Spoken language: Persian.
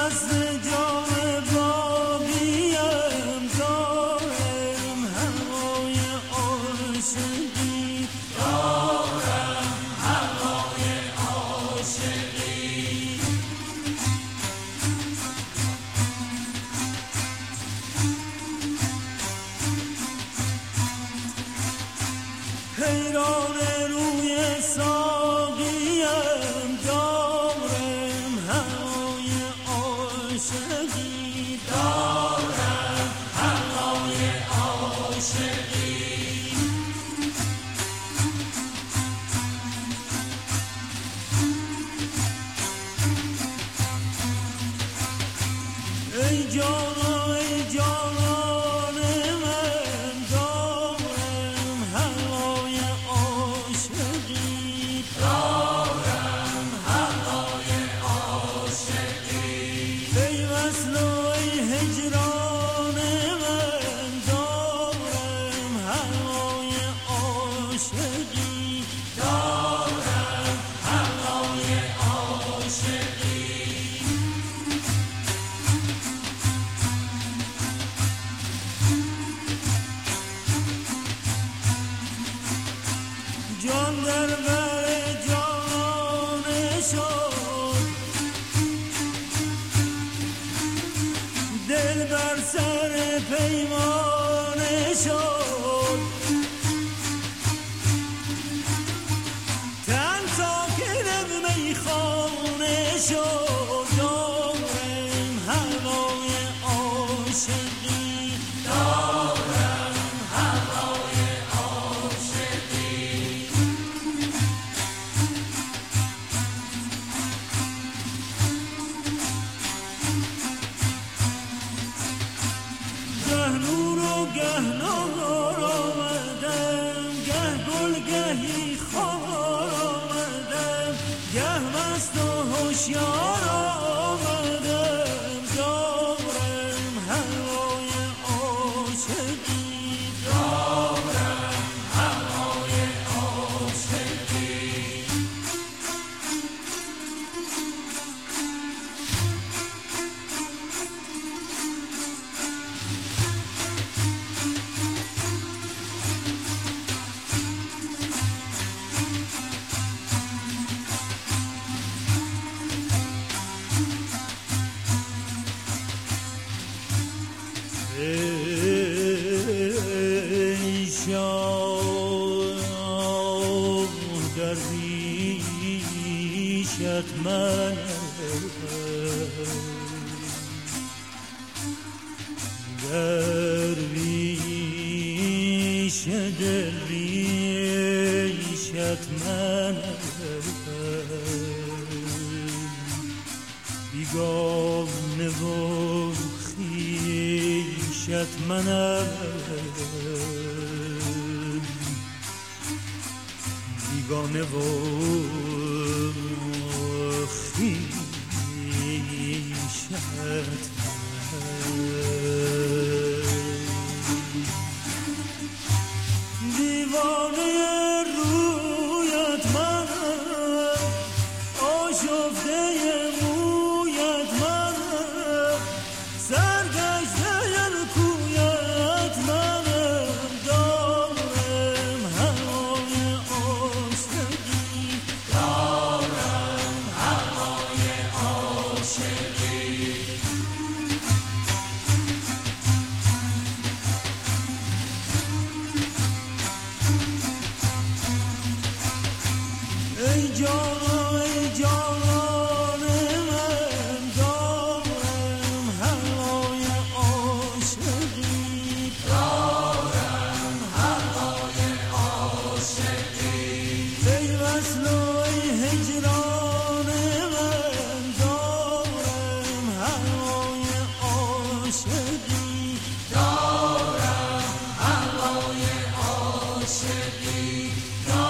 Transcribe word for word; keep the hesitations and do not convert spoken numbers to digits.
حیران روی ساقیم دارم هوای عاشقی دارم هوای عاشقی ای جانا ای جانان من دارم هوای عاشقی دارم هوای عاشقی ای وصل و ای هجران من دارم هوای عاشقی دارم هوای عاشقی جان در بر جان شد دل بر سر پیمان شد تن ساکن میخانه شد دارم هوای عاشقی دارم هوای عاشقی گه نور و گه نار آمدم گه گل گهی خار آمدم گه مست و هوشیار آمدم دارم هوای عاشقی دارم هوای عاشقی ای شاه درویشت من درویش درویشت من بیگانه و خویشت منم بیگانه و خویشت دیوانه رویت منم آشفته مویت منم سرگشته کویت منم دارم هوای عاشقی دارم هوای عاشقی ای جانا ای جانان من دارم هوای عاشقی دارم هوای عاشقی ای وصل و ای هجران من دارم هوای عاشقی دارم هوای عاشقی